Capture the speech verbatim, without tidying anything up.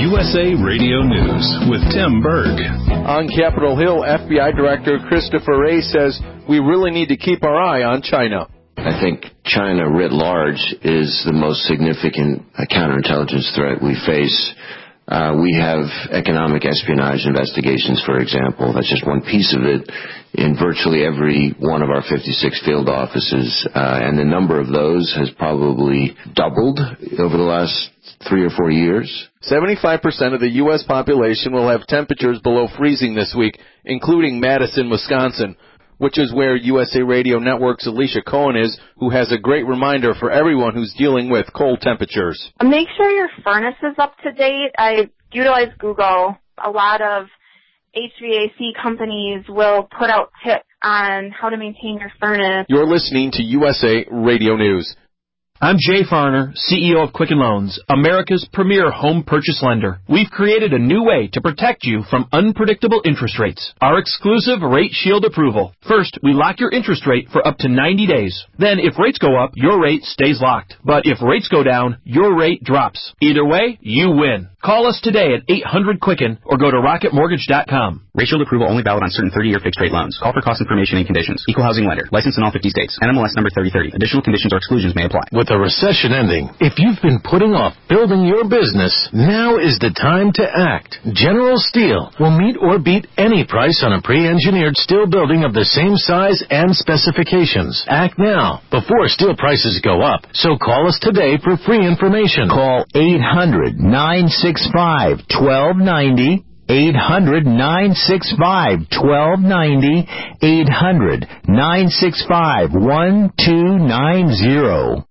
U S A Radio News with Tim Berg. On Capitol Hill, F B I Director Christopher Wray says we really need to keep our eye on China. I think China writ large is the most significant uh, counterintelligence threat we face. Uh, we have economic espionage investigations, for example. That's just one piece of it in virtually every one of our fifty-six field offices. Uh, and the number of those has probably doubled over the last three or four years. seventy-five percent of the U S population will have temperatures below freezing this week, including Madison, Wisconsin, which is where U S A Radio Network's Alicia Cohen is, who has a great reminder for everyone who's dealing with cold temperatures. Make sure your furnace is up to date. I utilize Google. A lot of H V A C companies will put out tips on how to maintain your furnace. You're listening to U S A Radio News. I'm Jay Farner, C E O of Quicken Loans, America's premier home purchase lender. We've created a new way to protect you from unpredictable interest rates. Our exclusive Rate Shield approval. First, we lock your interest rate for up to ninety days. Then, if rates go up, your rate stays locked. But if rates go down, your rate drops. Either way, you win. Call us today at eight hundred Quicken or go to rocket mortgage dot com. Rate Shield approval only valid on certain thirty-year fixed-rate loans. Call for cost information and conditions. Equal housing lender. Licensed in all fifty states. N M L S number thirty thirty. Additional conditions or exclusions may apply. With the recession ending, if you've been putting off building your business, now is the time to act. General Steel will meet or beat any price on a pre-engineered steel building of the same size and specifications. Act now, before steel prices go up. So call us today for free information. Call eight hundred nine six five one two nine zero. eight hundred nine six five one two nine zero. eight hundred nine six five one two nine zero.